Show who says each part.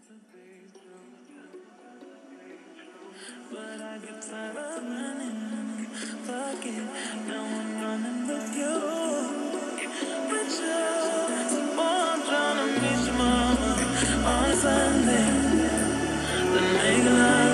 Speaker 1: But I get tired of running. Fuck it, now I'm running with you. With you. Oh, I'm trying to meet your mama on Sunday. Then make love.